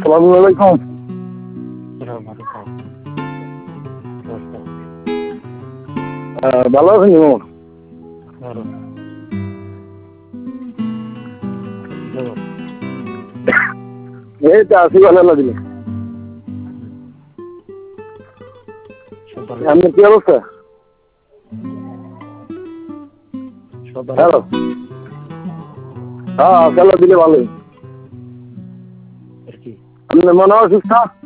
আসসালামু আলাইকুম। ভালো আছেন ইমাম? এই তো আছি ভালো লাগলে। আপনার কি অবস্থা? হ্যালো, হ্যাঁ খেলা দিলে ভালোই। আপনার মনে হয় অসুস্থ?